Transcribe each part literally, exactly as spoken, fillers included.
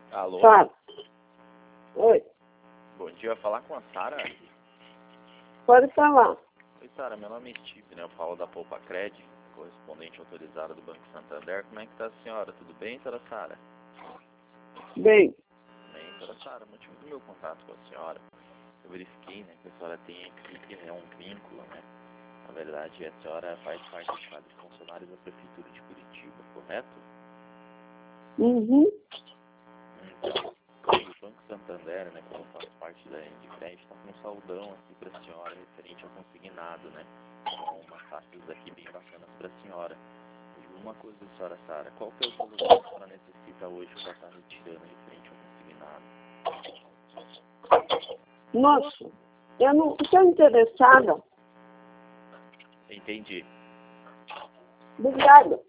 Alô? Sara. Oi. Bom dia, falar com a Sara? Pode falar. Oi, Sara, meu nome é Steve, né? Eu falo da Poupa Cred, correspondente autorizado do Banco Santander. Como é que tá a senhora? Tudo bem, senhora Sara? Bem, Bem, senhora Sara, o motivo do meu contato com a senhora, eu verifiquei, né, que a senhora tem aqui, é um vínculo, né? Na verdade, a senhora faz parte do quadro de funcionários da Prefeitura de Curitiba, correto? uhum. Então, o Banco Santander, né, como faz parte da rede de crédito, está com um saldão aqui para a senhora referente ao consignado, né? Com umas taxas aqui bem bacanas para a senhora. Me diga uma coisa, senhora Sara, qual que é o valor que a senhora necessita hoje para estar retirando referente ao consignado? Nossa, eu não estou interessada. Entendi. Obrigada.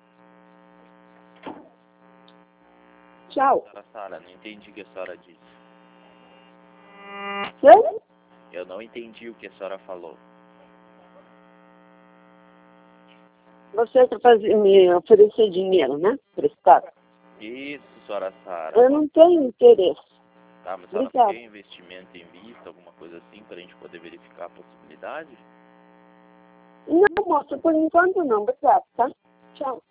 Tchau. Senhora Sara, não entendi o que a senhora disse. Oi? Eu não entendi o que a senhora falou. Você quer fazer, me oferecer dinheiro, né? Prestado. Isso, senhora Sara. Eu não tenho interesse. Tá, mas a senhora Obrigada. tem investimento em vista, alguma coisa assim, para a gente poder verificar a possibilidade? Não, moça, por enquanto não. Obrigada, tá? Tchau.